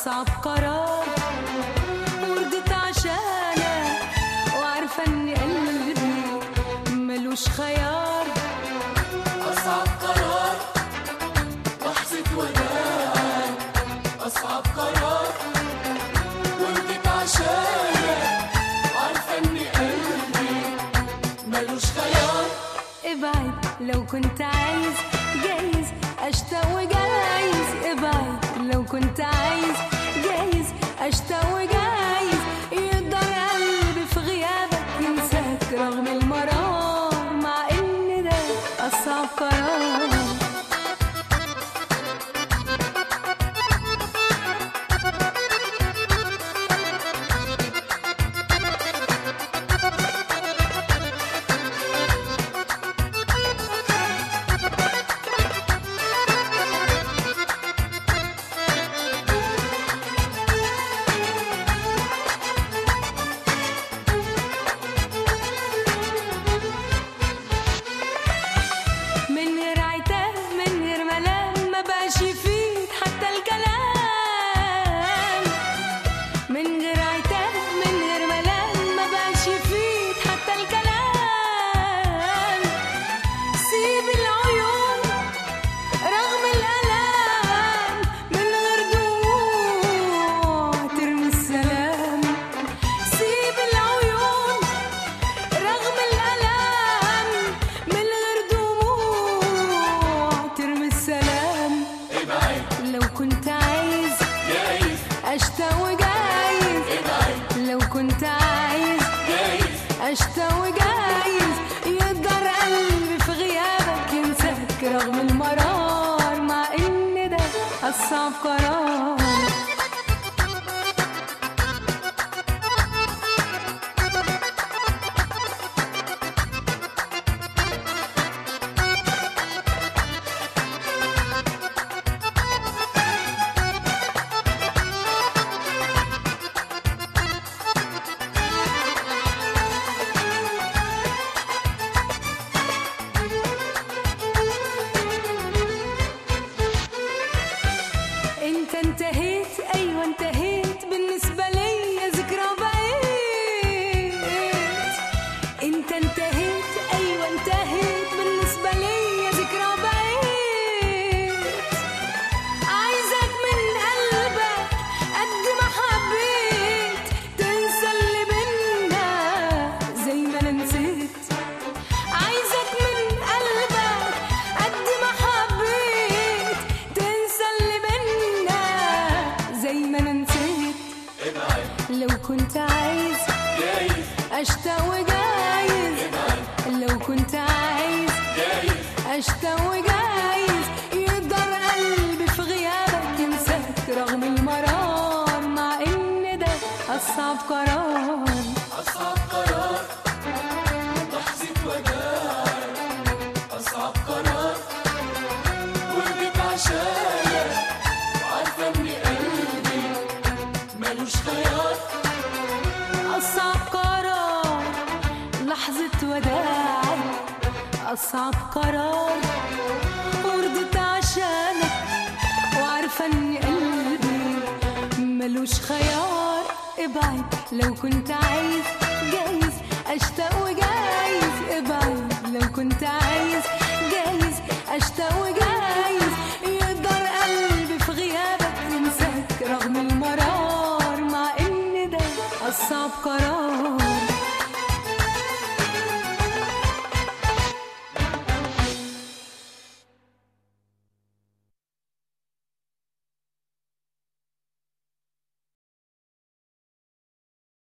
أصعب قرار ورضيت عشانك وعارفة إن قلبي ملوش خيار. أصعب قرار لحظة وداعك، أصعب قرار ورضيت عشانك وعارفة إن قلبي ملوش خيار. ابعد لو كنت عايز، جايز أشتاق وجايز. ابعد لو كنت عايز، جايز أشتاق وجايز. يقدر قلبي في غيابك ينساك رغم المرار، مع إن ده أصعب قرار. كنت عايز، جايز أشتاق وجايز. ابعد لو كنت عايز، جايز أشتاق وجايز. يقدر قلبي في غيابك ينساك رغم المرار، مع إن ده أصعب قرار. انت انتهيت، ايوه انتهيت، بالنسبة لي ذكرى بقيت. انت انتهيت، ايوه انتهيت، بالنسبة لي ذكرى بقيت. عايزك من قلبك قد ما حبيت، تنسى اللي بينا زي ما انا نسيت. عايزك من قلبك قد ما حبيت، تنسى اللي بينا زي ما انا نسيت. ابعد لو كنت عايز، جايز اشتاق وجايز. ابعد لو كنت عايز، جايز اشتاق وجايز. يقدر قلبي في غيابك ينساك رغم المرار، مع ان ده اصعب قرار. أصعب قرار لحظة وداعك، أصعب قرار ورضيت عشانك وعارفة إن قلبي ملوش خيار. أصعب قرار لحظة وداعك، أصعب قرار ورضيت عشانك وعارفة إن قلبي ملوش خيار. ابعد لو كنت عايز، جاي